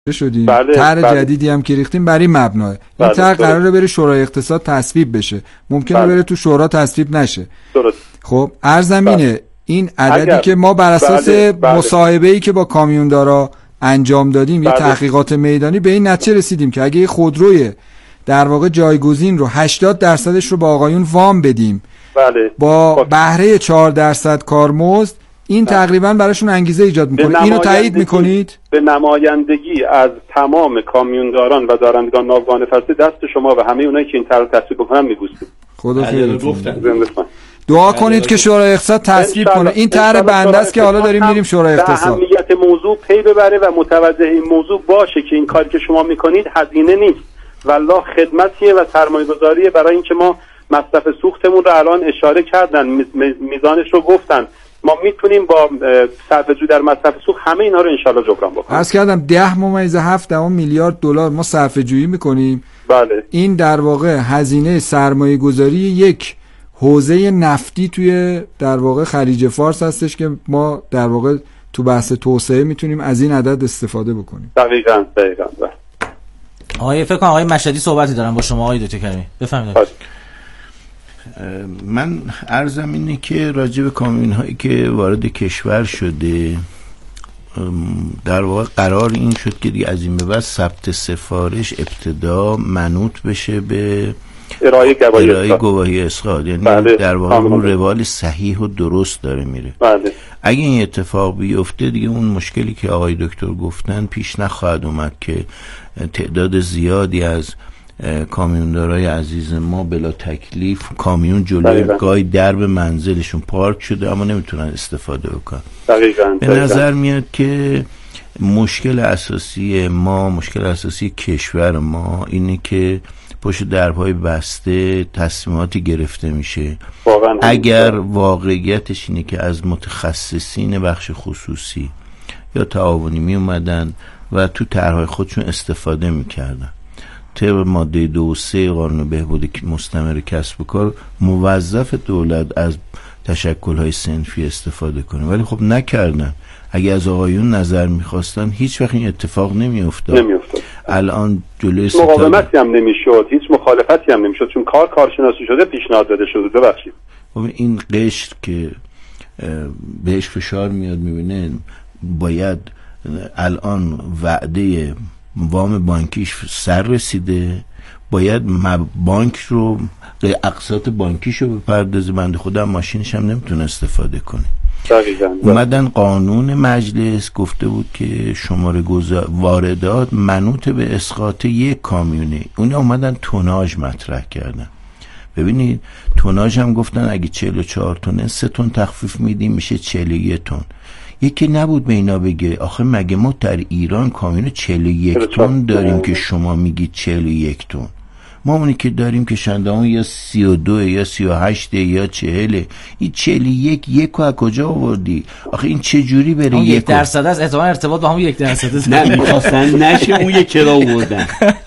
شدیم. طرح جدیدی هم که ریختیم برای مبناه. این طرح قراره بره شورای اقتصاد تصویب بشه. ممکنه بره تو شورا تصویب نشه. درست. خب ارزمینه این عددی که ما بر اساس مصاحبه‌ای که با کامیوندارا انجام دادیم یه تحقیقات میدانی به این نتیجه رسیدیم که اگه یه خودروی در واقع جایگزین رو 80% رو با آقایون وام بدیم با بهره 4% کارمزد این تقریبا براشون انگیزه ایجاد میکنه. اینو تایید میکنید؟ به نمایندگی از تمام کامیونداران و دارندگان ناوگان فصلی دست شما و همه اونایی که این طرح تصویب بکنن میبوسیم. خدا خیرتون. دعا کنید که شورای اقتصاد تصویب کنه. این طرح بنده است که حالا داریم میریم شورای اقتصاد. اهمیت موضوع پی ببره و متوجه این موضوع باشه که این کاری که شما میکنید هزینه نیست. والله خدمتیه و سرمایه‌گذاریه برای اینکه ما مصرف سوختمون رو الان اشاره کردن، میزانش رو گفتن. ما میتونیم با صرفه‌جویی در مصرف سوخت همه اینا رو انشالله جبران بکنیم. عرض کردم 10.7 میلیارد دلار ما صرفه‌جویی میکنیم. بله. این در واقع هزینه سرمایه‌گذاری یک حوزه نفتی توی در واقع خلیج فارس هستش که ما در واقع تو بحث توسعه میتونیم از این عدد استفاده بکنیم. دقیقاً. آقای فکر کنم آقای مشهدی صحبتی دارن با شما آقای دکتر کریمی. بفرمایید. من عرضم اینه که راجع به کامیون هایی که وارد کشور شده در واقع قرار این شد که دیگه از این به بعد ثبت سفارش ابتدا منوط بشه به ارائه گواهی اسقاط. یعنی در واقع اون روال صحیح و درست داره میره. اگه این اتفاق بیفته دیگه اون مشکلی که آقای دکتر گفتن پیش نخواهد اومد که تعداد زیادی از کامیوندارای عزیز ما بلا تکلیف کامیون جلوی گای درب منزلشون پارک شده اما نمیتونن استفاده بکنن. به نظر میاد که مشکل اساسی کشور ما اینه که پشت درهای بسته تصمیماتی گرفته میشه. اگر واقعیتش اینه که از متخصصین بخش خصوصی یا تعاونی می اومدن و تو طرحهای خودشون استفاده میکردن، طبق ماده 2 و 3 قانون بهبود مستمر کسب و کار موظف دولت از تشکل‌های صنفی استفاده کنه، ولی خب نکردن. اگه از آقایون نظر میخواستن هیچ وقت این اتفاق نمیافتاد. الان جلوی مقاومتی هم نمیشد، هیچ مخالفتی هم نمیشد، چون کارشناسی شده پیشنهاد داده شده. ببخشید این قشر که بهش فشار میاد میبینه باید الان وعده وام بانکیش سر رسیده، باید بانک رو اقساط بانکیشو بپردازه، بنده خودم ماشینش هم نمیتونه استفاده کنه. اومدن قانون مجلس گفته بود که شماره واردات منوط به اسقاط یک کامیونه. اونا اومدن توناژ مطرح کردن. ببینید توناژ هم گفتن اگه 44 تونه 3 تن تخفیف میدیم میشه 41 تن. یکی نبود به اینا بگه آخه مگه ما در ایران کامیون 41 تن داریم که شما میگید 41 تن؟ ما اونی که داریم که شندامون یا 32 یا 38 یا 40. این 41 یک از کجا آوردی؟ آخه این چه جوری بره 1% از احتمال ارتباط با همون 1%؟ نه میخواستن نشه اون یک کرا آوردن.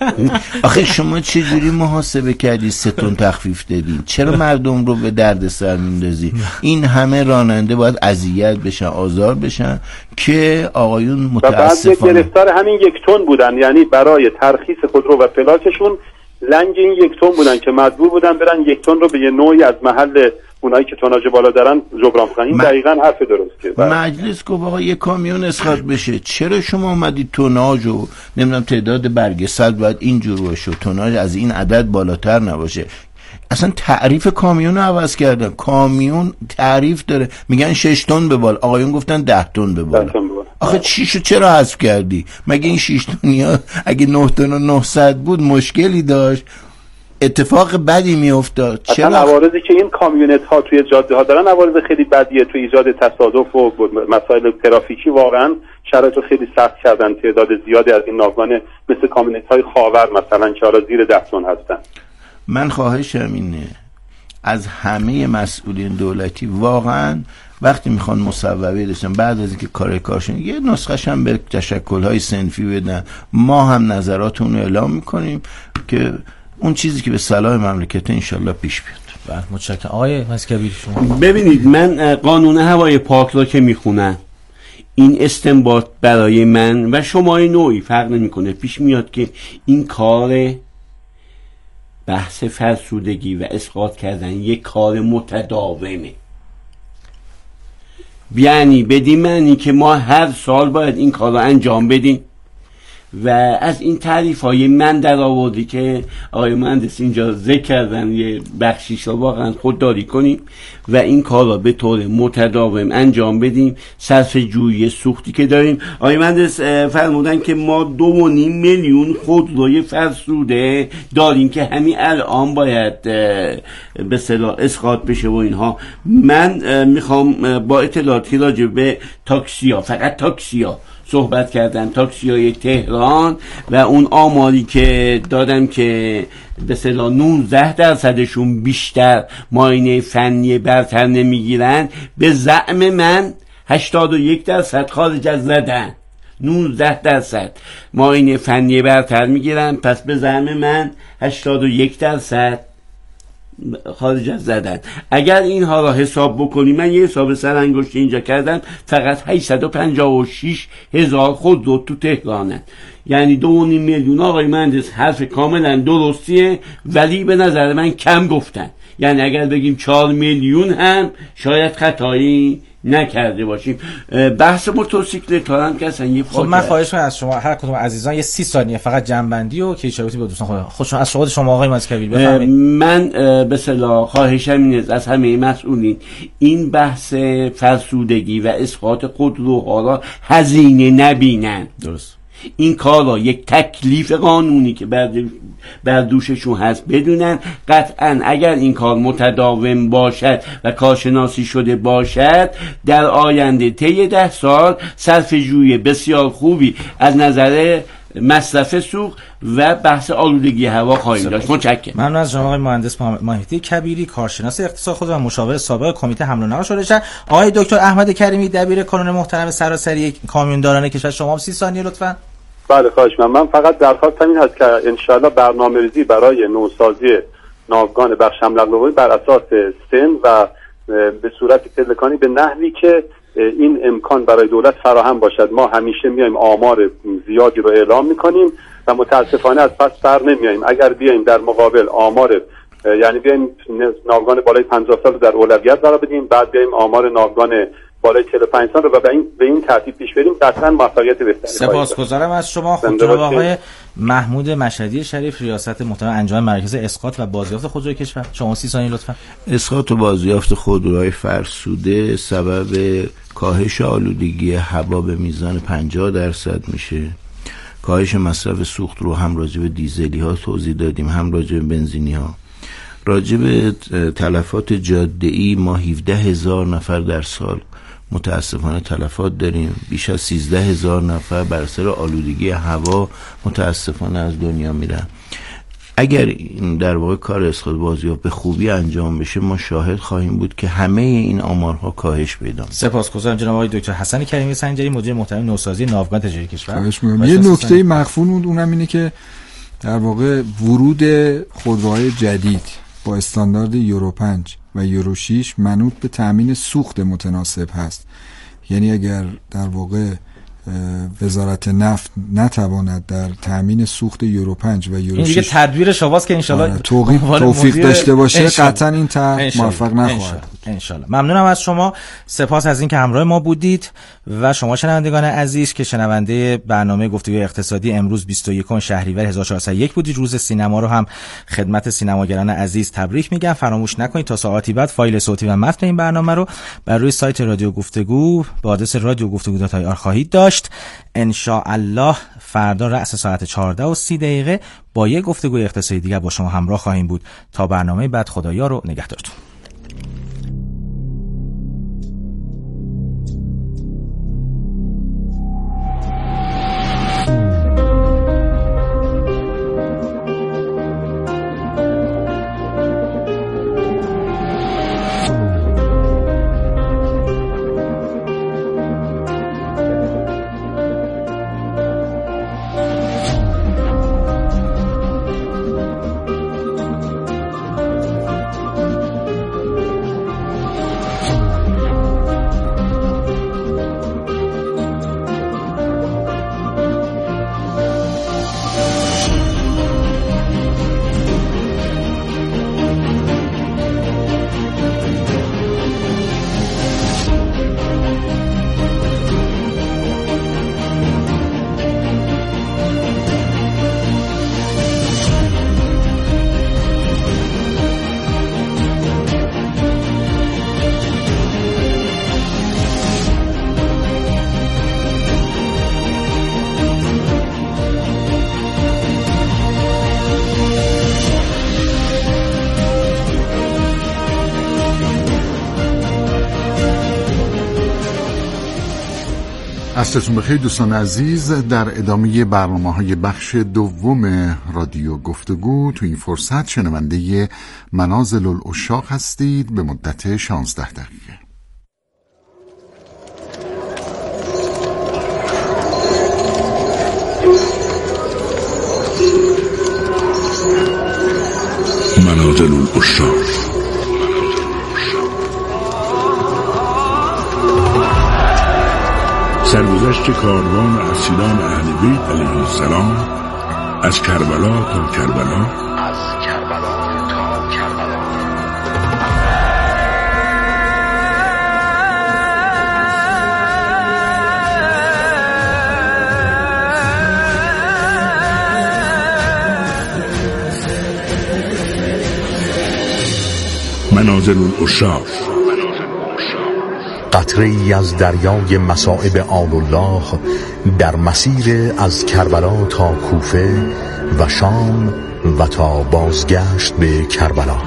آخه شما چه جوری محاسبه کردی 3 تن تخفیف دادین؟ چرا مردم رو به درد سر میندازی؟ این همه راننده باید اذیت بشن، آزار بشن که آقایون متاسفانه گرفتار همین 1 تن بودن. یعنی برای ترخیص خودرو و پلاکشون لنگ این 1 تن بودن که مجبور بودن برن 1 تن رو به یه نوعی از محل اونایی که توناژ بالا دارن جبران کنن. این دقیقاً حرف درسته. مجلس گفت آقا یه کامیون اسقاط بشه، چرا شما اومدید توناژ و نمیدونم تعداد برگ صد باید اینجور باشه، توناژ از این عدد بالاتر نباشه؟ اصلا تعریف کامیون رو عوض کردن. کامیون تعریف داره، میگن 6 تن به بالا، آقایون گفتن 10 تن به بالا. آخه چیشو چرا حذف کردی؟ مگه این 6 تنیا اگه 9 تن و 900 بود مشکلی داشت؟ اتفاق بدی میافتاد. چرا عوارضی که این کامیونت ها توی جاده ها دارن عوارض خیلی بدیه توی ایجاد تصادف و مسائل ترافیکی. واقعا شرایط رو خیلی سخت کردن. تعداد زیادی از این ناوگان مثل کامیونت های خاور مثلا که حالا زیر 10 تن هستن. من خواهشم اینه از همه مسئولین دولتی واقعا وقتی میخوان مصوبه داشتن بعد از اینکه کارشون یه نسخه‌ش هم به تشکل‌های صنفی بدن، ما هم نظراتون رو اعلام میکنیم که اون چیزی که به صلاح مملکت انشالله پیش بیاد. متشکرم. آقای مسکبیر شما ببینید من قانون هوای پاک رو که میخونم این استنباط برای من و شما نوعی فرق نمیکنه پیش میاد که این کار بحث فرسودگی و اسقاط کردن یک کار متداومه، یعنی بدین معنی که ما هر سال باید این کار رو انجام بدیم و از این تعریف های من در آوردی که آقای مهندس اینجا ذکر کردن یه بخشیش رو واقعا خودداری کنیم و این کار رو به طور متداوم انجام بدیم. صرف جویی سوختی که داریم، آقای مهندس فرمودن که ما 2.5 میلیون خودروی فرسوده داریم که همین الان باید به اصطلاح اسقاط بشه و اینها. من میخوام با اطلاعاتی راجع به تاکسیا، فقط تاکسیا صحبت کردن، تاکسی‌های تهران و اون آماری که دادم که به اصطلاح 19% بیشتر معاینه فنی برتر نمیگیرن، به زعم من 81% خارج از زدن، 19% معاینه فنی برتر میگیرن، پس به زعم من 81% خارج از زدن. اگر اینها را حساب بکنیم، من یه حساب سرانگشتی اینجا کردم، فقط 856,000 خودرو تو تهرانن، یعنی 2.5 میلیون. آقای مهندس حرف کاملا درستیه، ولی به نظر من کم گفتن. یعنی اگر بگیم 4 میلیون هم شاید خطایی نکرده باشیم. بحث موتورسیکلت ها هم که اصلا یه خب من خواهش می‌کنم از شما هر کدوم عزیزان یه 30 ثانیه فقط جنبندی و کیشاوتی با دوستان خودشون از شما آقای مهندس کبیر بفرمایید. من به اصطلاح خواهشم اینه از همه مسئولین این بحث فرسودگی و اسقاط خودروها را هزینه نبینن. درست. این کار را یک تکلیف قانونی که بر دوششون هست بدونن. قطعا اگر این کار متداوم باشد و کارشناسی شده باشد، در آینده طی 10 سال صرفه‌جویی بسیار خوبی از نظر مصرف سوخت و بحث آلودگی هوا خواهیم داشت. متشکرم. ممنون از جناب آقای مهندس مهدی کبیری، کارشناس اقتصاد خود و مشاور سابق کمیته حمل و نقل شورش. آقای دکتر احمد کریمی، دبیر کانون محترم سراسری کامیونداران کشور، شما 30 ثانیه لطفاً. بله خواهش من فقط درخواستم این هست که انشاءالله برنامه‌ریزی برای نوسازی ناوگان بخش حمل و نقل بر اساس سن و به صورت پلکانی به نحوی که این امکان برای دولت فراهم باشد. ما همیشه میایم آمار زیادی رو اعلام میکنیم و متاسفانه از پس بر نمیاییم. اگر بیایم در مقابل آمار، یعنی بیایم ناوگان بالای 50 سال رو در اولویت قرار بدیم، بعد بیایم آمار ناوگان بالای 45 سال رو و به این ترتیب پیش بریم، قطعا موفقیت بهتری. سپاسگزارم از شما. خب جناب آقای محمود مشهدی شریف، ریاست محترم انجمن مرکز اسقاط و بازیافت خودروی کشور، شما 30 ثانیه لطفا. اسقاط و بازیافت خودروهای فرسوده سبب کاهش آلودگی هوا به میزان 50% میشه. کاهش مصرف سوخت رو هم راجع به دیزلی ها توضیح دادیم، هم راجع به بنزینی ها. راجع به تلفات جاده‌ای ما 17,000 نفر در سال متاسفانه تلفات داریم. بیش از 13,000 نفر بر اثر آلودگی هوا متاسفانه از دنیا میرن. اگر این در واقع کار اسقاط بازیافت به خوبی انجام بشه، ما شاهد خواهیم بود که همه این آمارها کاهش پیدا می‌کنه. سپاسگزارم جناب آقای دکتر حسن کریمی سنجری، مدیر محترم نوسازی ناوگان تجاری کشور. یه نکته مخفون بود، اونم اینه که در واقع ورود خودروهای جدید با استاندارد یورو 5 و یورو 6 منوط به تامین سوخت متناسب هست. یعنی اگر در واقع وزارت نفت نتواند در تامین سوخت یورو 5 و یورو 6 این دیگه تدبیر شواست که انشالله توفیق داشته باشه، قطعا این موفق نخواهد. انشالله. ممنونم از شما. سپاس از اینکه همراه ما بودید و شما شنوندگان عزیز که شنونده برنامه گفتگوی اقتصادی امروز 21 شهریور 1401 بودید. روز سینما رو هم خدمت سینماگران عزیز تبریک میگم. فراموش نکنید تا ساعتی بعد فایل صوتی و متن این برنامه رو بر روی سایت رادیو گفتگو با آدرس radiogفتگو.ir خواهید داشت. ان شاء الله فردا رأس ساعت 14:30 با یک گفتگوی اقتصادی دیگر با شما همراه خواهیم بود. تا برنامه بعد، خدایا رو نگهدارتون. عصرتون بخیر دوستان عزیز. در ادامه برنامه‌های بخش دوم رادیو گفتگو تو این فرصت شنونده منازل العشاق هستید به مدت 16 دقیقه. منازل العشاق. سرگذشت کاروان اسیران اهل بیت علیه السلام از کربلا تا کربلا. منازل العشاق. قطره‌ای از دریای مصائب آل الله در مسیر از کربلا تا کوفه و شام و تا بازگشت به کربلا.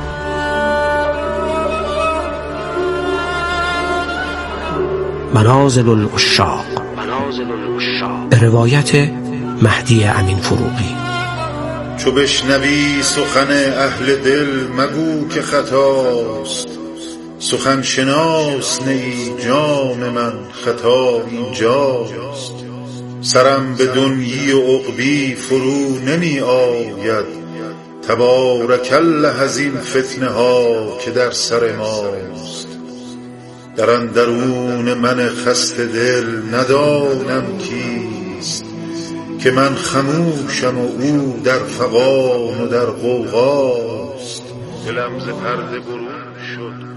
منازل العشاق به روایت مهدی امین فروغی. چو بشنوی سخن اهل دل مگو که خطاست، سخن شناس نیی جان من خطا اینجاست. سرم به دنیی و عقبی فرو نمی آید، تبارک الله از این فتنه ها که در سر ماست. در اندرون من خسته دل ندانم کیست، که من خموشم و او در فغان و در غوغاست. دلم ز پرده برون شد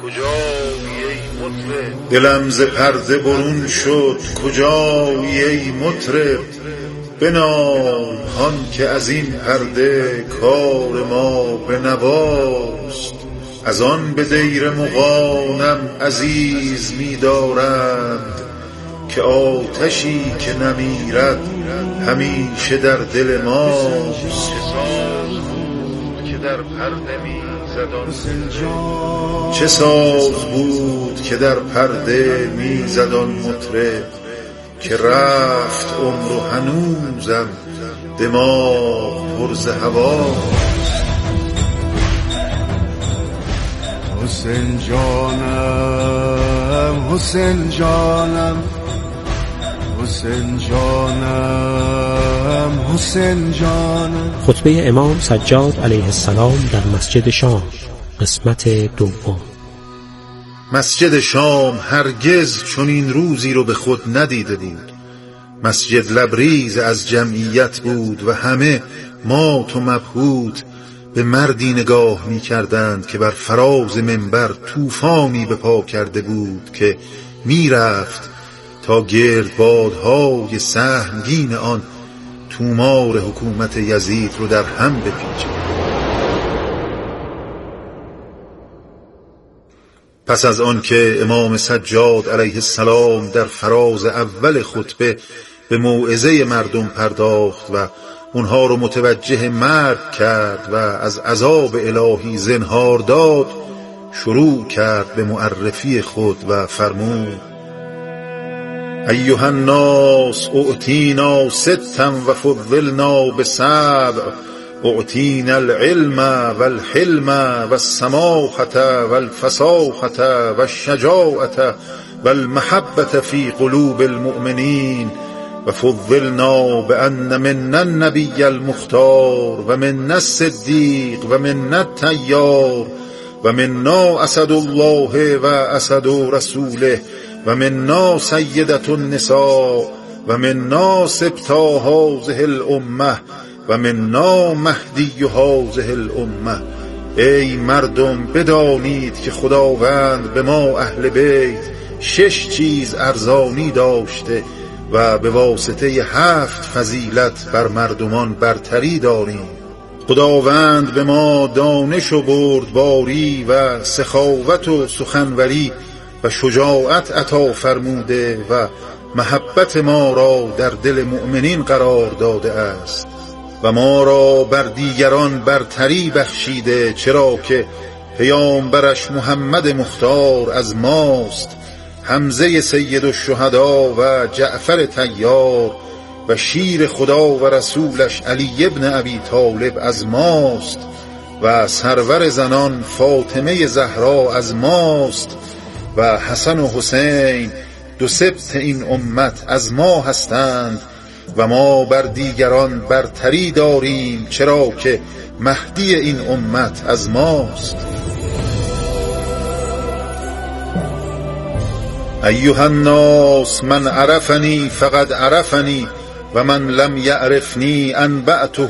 کجایی ای مطرب، بنام هان که از این پرده کار ما به نواست. از آن به دیر مغانم عزیز می دارند، که آتشی که نمیرد همیشه در دل ماست. چه ساز بود که در پرده میزد آن مطرب، که رفت عمر و هنوزم دماغ پر ز هواست. حسین جانم حسین جانم حسین جانم حسین جانم. خطبه امام سجاد علیه السلام در مسجد شام، قسمت دوم. مسجد شام هرگز چنین روزی رو به خود ندیده بود. مسجد لبریز از جمعیت بود و همه مات و مبهوت به مردی نگاه می کردند که بر فراز منبر طوفانی به پا کرده بود که می رفت تا گردبادهای سهمگین آن تومار حکومت یزید رو در هم بپیچه. پس از آن که امام سجاد علیه السلام در فراز اول خطبه به موعظه مردم پرداخت و اونها رو متوجه مرگ کرد و از عذاب الهی زنهار داد، شروع کرد به معرفی خود و فرمود: ایها الناس اعطینا ستا و فضلنا بسبع، اعطینا العلم والحلم والسماحة والفصاحة والشجاعة والمحبة في قلوب المؤمنين، و فضلنا بأن منا النبي المختار و منا الصدیق و منا الطیار و منا اسد الله و اسد رسوله و منا سیدة النساء و منا سبطا هذه الامه و منا مهدی هذه الامه. ای مردم بدانید که خداوند به ما اهل بیت 6 چیز ارزانی داشته و به واسطه 7 فضیلت بر مردمان برتری داریم. خداوند به ما دانش و بردباری و سخاوت و سخنوری و شجاعت عطا فرموده و محبت ما را در دل مؤمنین قرار داده است و ما را بر دیگران برتری بخشیده، چرا که پیامبرش محمد مختار از ماست حمزه سید الشهدا و جعفر طیار و شیر خدا و رسولش علی ابن ابی طالب از ماست و سرور زنان فاطمه زهرا از ماست و حسن و حسین دو سبط این امت از ما هستند و ما بر دیگران برتری داریم چرا که مهدی این امت از ماست. ایها الناس من عرفنی فقد عرفنی و من لم یعرفنی انبأته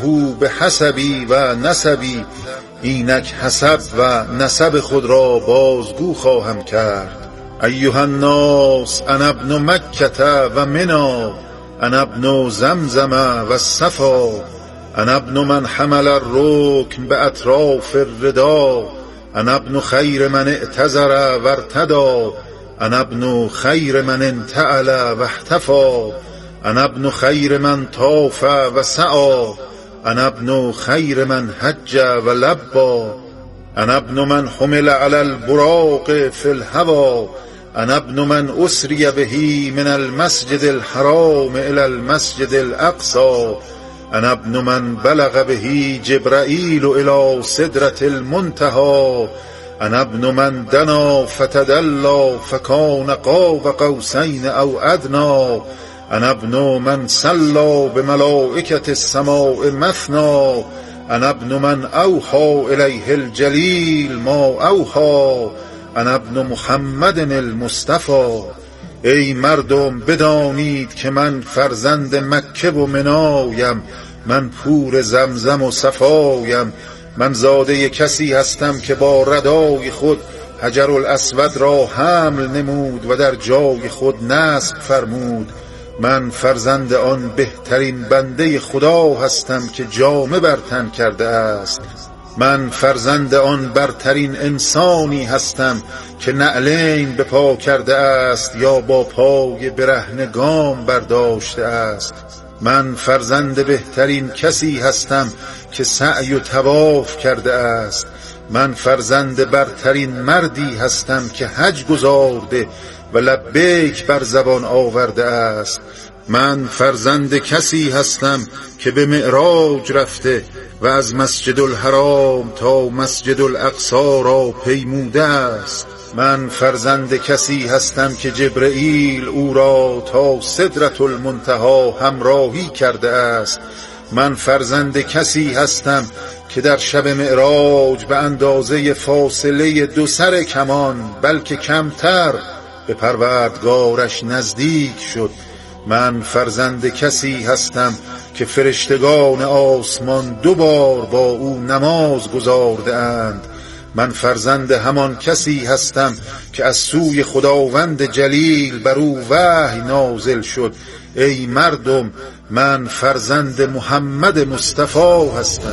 بحسبی و نسبی. اینک حسب و نسب خود را بازگو خواهم کرد. ایها الناس انا ابن مکة و منا، انا ابن زمزم و الصفا، انا ابن من حمل الرکن باطراف الردا، انا ابن خیر من اعتذر و ارتدا، انا ابن خیر من انتعل و احتفا، انا ابن خیر من طاف و سعی، انا ابن خیر من حج و لبا، انا ابن من حمل علی البراق فی الهوی، انا ابن من اسری به من المسجد الحرام الى المسجد الاقصی، انا ابن من بلغ به جبرائیل الى سدرة المنتهى، انا ابن من دنا فتدلى فکان قاب قوسین او ادنی، انا ابن من صلى بملائکة السماء مثنى، انا ابن من اوحى الیه الجلیل ما اوحى، انا ابن محمد المصطفى. ای مردم بدانید که من فرزند مکه و منایم، من پور زمزم و صفایم، من زاده کسی هستم که با ردای خود حجر الاسود را حمل نمود و در جای خود نصب فرمود. من فرزند آن بهترین بنده خدا هستم که جامه بر تن کرده است. من فرزند آن برترین انسانی هستم که نعلین به پا کرده است یا با پای برهنه گام برداشته است. من فرزند بهترین کسی هستم که سعی و طواف کرده است. من فرزند برترین مردی هستم که حج گزارده و لبیک بر زبان آورده است. من فرزند کسی هستم که به معراج رفته و از مسجد الحرام تا مسجد الاقصی را پیموده است. من فرزند کسی هستم که جبرئیل او را تا سدرة المنتهی همراهی کرده است. من فرزند کسی هستم که در شب معراج به اندازه فاصله 2 سر کمان بلکه کمتر به پروردگارش نزدیک شد. من فرزند کسی هستم که فرشتگان آسمان 2 بار با او نماز گزارده اند. من فرزند همان کسی هستم که از سوی خداوند جلیل بر او وحی نازل شد. ای مردم من فرزند محمد مصطفی هستم.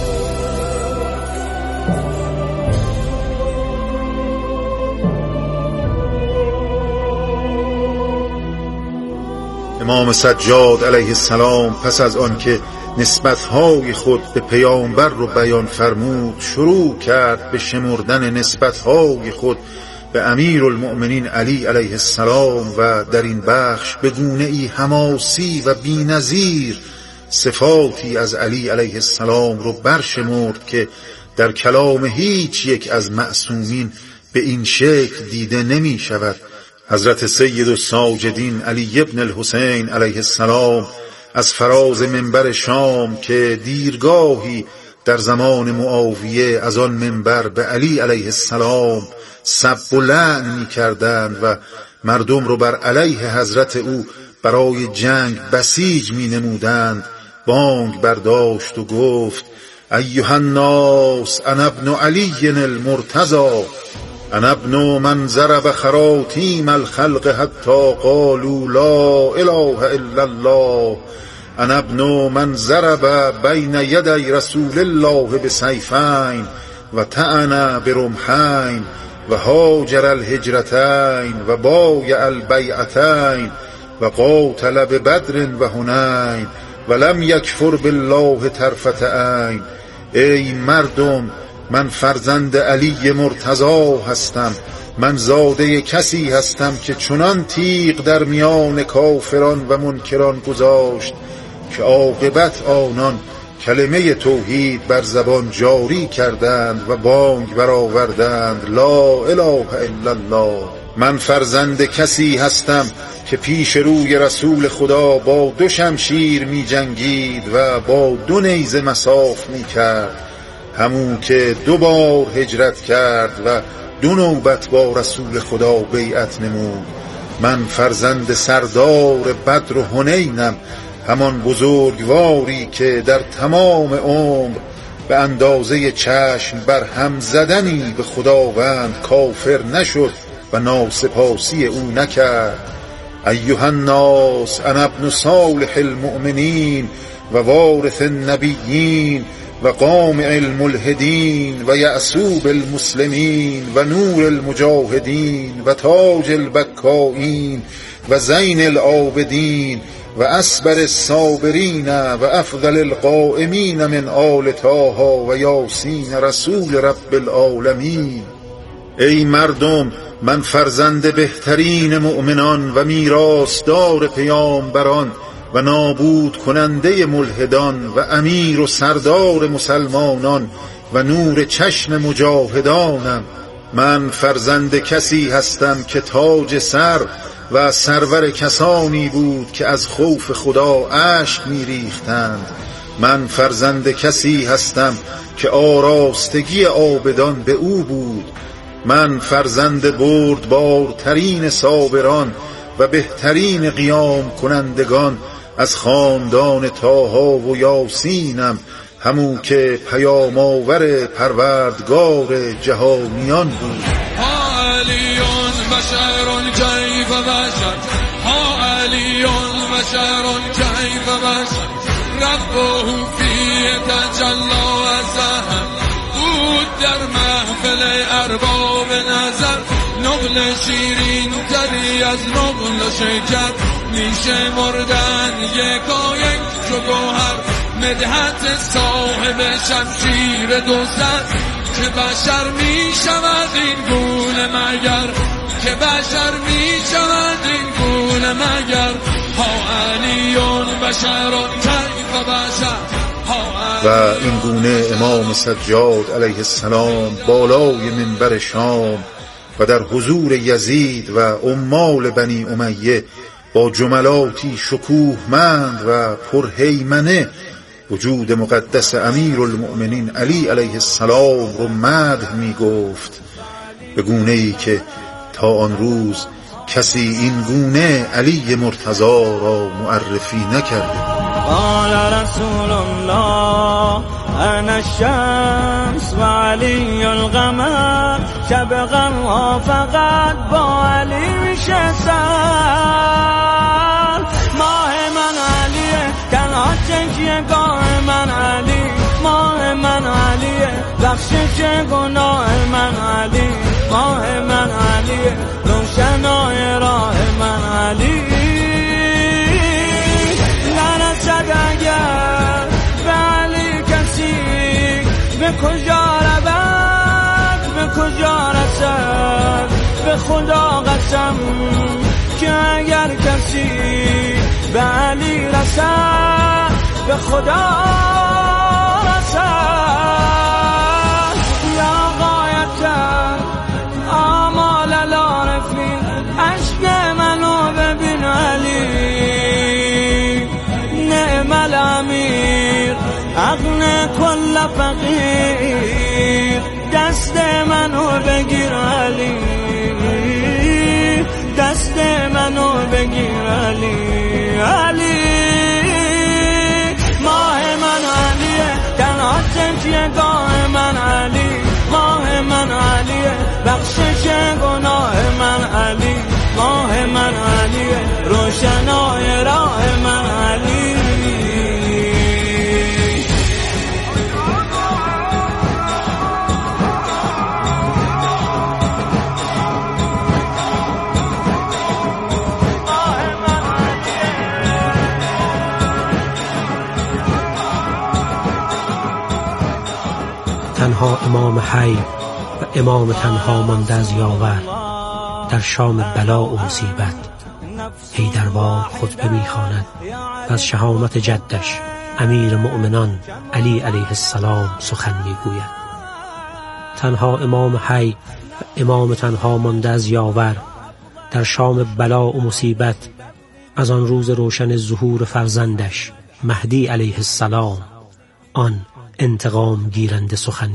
امام سجاد علیه السلام پس از آن که نسبت‌های خود به پیامبر رو بیان فرمود شروع کرد به شمردن نسبت‌های خود به امیرالمؤمنین علی علیه السلام و در این بخش به گونه‌ای حماسی و بی‌نظیر صفاتی از علی علیه السلام رو برشمرد که در کلام هیچ یک از معصومین به این شکل دیده نمی شود. حضرت سید الساجدین علی ابن الحسین علیه السلام از فراز منبر شام که دیرگاهی در زمان معاویه از آن منبر به علی علیه السلام سب و لعن می کردند و مردم رو بر علیه حضرت او برای جنگ بسیج می نمودند، بانگ برداشت و گفت ایها الناس انا ابن علی المرتضی، انا ابن من ضرب خراطیم الخلق حتی قالوا لا اله الا الله، انا ابن من ضرب بین یدی رسول الله بسیفین و طعن برمحین و هاجر الهجرتین و بایع البیعتین و قاتل ببدر و حنین و لم یکفر بالله طرفة عین. ای مردم من فرزند علی مرتضی هستم، من زاده کسی هستم که چنان تیغ در میان کافران و منکران گذاشت که عاقبت آنان کلمه توحید بر زبان جاری کردند و بانگ برآوردند لا اله الا الله. من فرزند کسی هستم که پیش روی رسول خدا با 2 شمشیر می جنگید و با 2 نیزه مصاف می کرد، همون که 2 بار هجرت کرد و 2 نوبت با رسول خدا بیعت نمود. من فرزند سردار بدر و حنینم، همان بزرگواری که در تمام عمر به اندازه چشم بر هم زدنی به خداوند کافر نشد و ناسپاسی او نکرد. ایها الناس انا ابن صالح المؤمنین و وارث النبیین و قامع الملحدین و یعصوب المسلمین و نور المجاهدین و تاج البکائین و زین العابدین و اسبر الصابرین و افضل القائمین من آل طه و یاسین رسول رب العالمین. ای مردم، من فرزند بهترین مؤمنان و میراثدار پیامبران و نابود کننده ملحدان و امیر و سردار مسلمانان و نور چشم مجاهدانم. من فرزند کسی هستم که تاج سر و سرور کسانی بود که از خوف خدا اشک می‌ریختند. من فرزند کسی هستم که آراستگی عابدان به او بود. من فرزند بردبارترین صابران و بهترین قیام کنندگان از خاندان طه و یاسینم، همون که پیام آور پروردگار جهانیان بود. علیون بشر کیف بشر، علیون بشر کیف بشر، ربه فی تجلی و زهر، بود در محفل ارباب نظر، نقل شیرین تری از نقل شکر، میشه مردن یکایک چو گوهر، مدحت صاحب شمشیر 2 سر، که بشر میشود این گونه مگر، که بشر میشود این گونه مگر، ها علیون بشرون کیف بشر. و این گونه امام سجاد علیه السلام بالای منبر شام و در حضور یزید و عمال بنی امیه با جملاتی شکوهمند و پرهیمنه وجود مقدس امیر المؤمنین علی علیه السلام رو مدح می گفت، به گونه ای که تا آن روز کسی این گونه علی مرتضی را معرفی نکرده. قال رسول الله انا الشمس و علی القمر، شب غم فقط با علی میشه سر، ماه من علیه تنها چشمگاه من علی، ماه من علیه بخشش گناه من علی، ماه من علیه روشنای راه من علی. نرسد اگر به علی کسی، به کجا رود به کجا رسد، به خدا قسم که اگر کسی به علی رسد به خدا رسد. یا غایت آمال العارفین، عشق منو ببین علی، نعم الامیر اغنى کل فقیر، دست منو بگیر علی، دست منو بگیر علی، علی ماه من علیه تنها چشمگاه من علی، ماه من علیه بخشش گناه من علی، ماه من علیه روشنای راه من علی. تنها امام حی و امام تنها مانده از یاور در شام بلا و مصیبت حیدروار خطبه می‌خواند و از شهامت جدش امیر مؤمنان علی علیه السلام سخن می‌گوید. تنها امام حی و امام تنها مانده از یاور در شام بلا و مصیبت از آن روز روشن ظهور فرزندش مهدی علیه السلام آن انتقام گیرنده سخن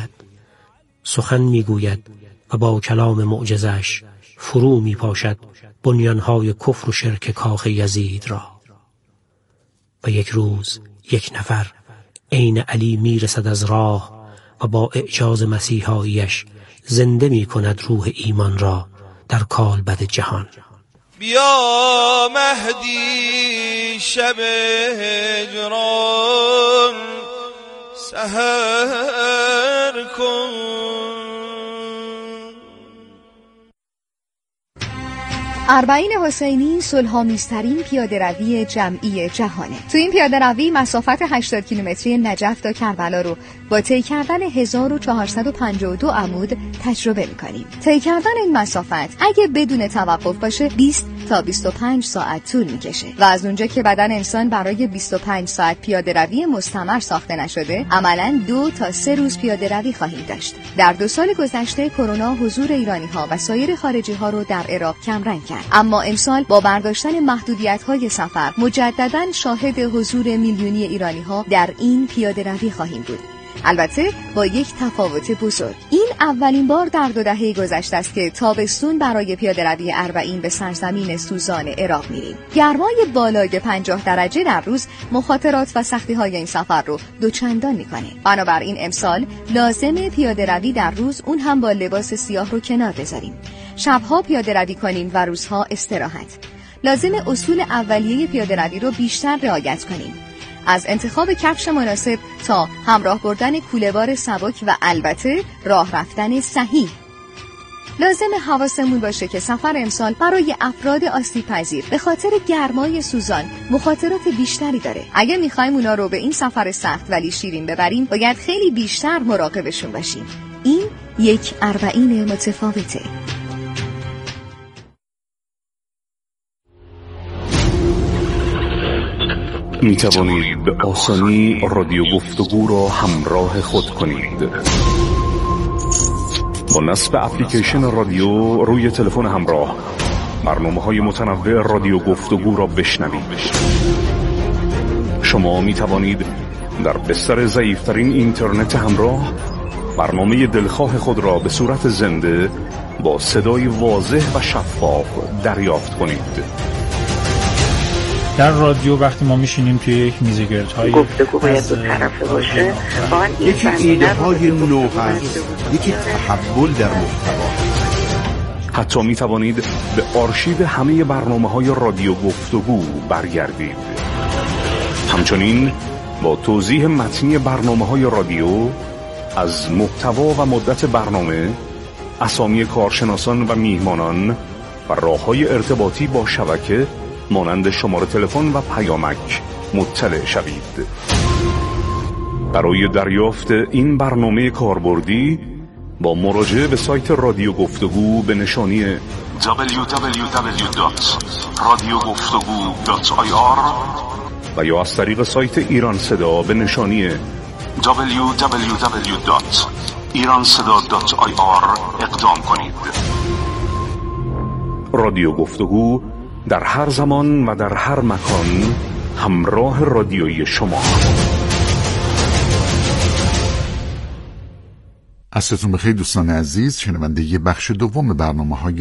میگوید و با کلام معجزش فرو میپاشد بنیانهای کفر و شرک کاخ یزید را. و یک روز یک نفر عین علی میرسد از راه و با اعجاز مسیحاییش زنده میکند روح ایمان را در کالبد جهان. بیا مهدی شب هجران سحر کن. اربعین حسینی صلح‌آمیزترین پیاده‌روی جمعی جهانه. تو این پیاده‌روی مسافت 80 کیلومتری نجف تا کربلا رو با طی کردن 1452 عمود تجربه می‌کنیم. طی کردن این مسافت اگه بدون توقف باشه 20 تا 25 ساعت طول می‌کشه و از اونجا که بدن انسان برای 25 ساعت پیاده‌روی مستمر ساخته نشده، عملاً 2 تا 3 روز پیاده‌روی خواهیم داشت. در 2 سال گذشته کرونا حضور ایرانی‌ها و سایر خارجی‌ها رو در عراق کمرنگ کرد. اما امسال با برداشتن محدودیت‌های سفر مجدداً شاهد حضور میلیونی ایرانی‌ها در این پیاده‌روی خواهیم بود. البته با یک تفاوت بزرگ. این اولین بار در 2 دهه گذشته است که تابستون برای پیاده‌روی اربعین به سرزمین سوزان عراق میریم. گرمای بالای 50 درجه در روز مخاطرات و سختی‌های این سفر رو دوچندان می‌کنه. بنابراین امسال لازمه پیاده‌روی در روز، اون هم با لباس سیاه، رو کنار بذاریم. شب‌ها پیاده‌روی کنیم و روزها استراحت. لازمه اصول اولیه پیاده‌روی رو بیشتر رعایت کنیم. از انتخاب کفش مناسب تا همراه بردن کوله‌بار سبک و البته راه رفتن صحیح. لازم حواسمون باشه که سفر امسال برای افراد آسیب‌پذیر به خاطر گرمای سوزان مخاطرات بیشتری داره. اگه می‌خوایم اونا رو به این سفر سخت ولی شیرین ببریم، باید خیلی بیشتر مراقبشون باشیم. این یک اربعین متفاوته. می توانید به آسانی رادیو گفتگو را همراه خود کنید. با نصب اپلیکیشن رادیو روی تلفن همراه برنامه‌های متنوع رادیو گفتگو را بشنوید. شما می توانید در بستر ضعیف‌ترین اینترنت همراه برنامه دلخواه خود را به صورت زنده با صدای واضح و شفاف دریافت کنید. در رادیو وقتی ما میشینیم توی یک میزگردهای گفتگو باید دو طرفه باشه، یکی ایده های نو هست، یکی تحول در محتوا. حتی می توانید به آرشیو همه برنامه‌های رادیو گفتگو برگردید. همچنین با توضیح متنی برنامه‌های رادیو از محتوا و مدت برنامه، اسامی کارشناسان و میهمانان و راه‌های ارتباطی با شبکه مانند شماره تلفن و پیامک مطلع شوید. برای دریافت این برنامه کاربردی با مراجعه به سایت رادیو گفتگو به نشانی www.radiogoftagoo.ir و یا از طریق سایت ایران صدا به نشانی www.iranseda.ir اقدام کنید. رادیو گفتگو در هر زمان و در هر مکان همراه رادیویی شما. عصرتون بخیر دوستان عزیز، شنونده بخش دوم برنامه‌های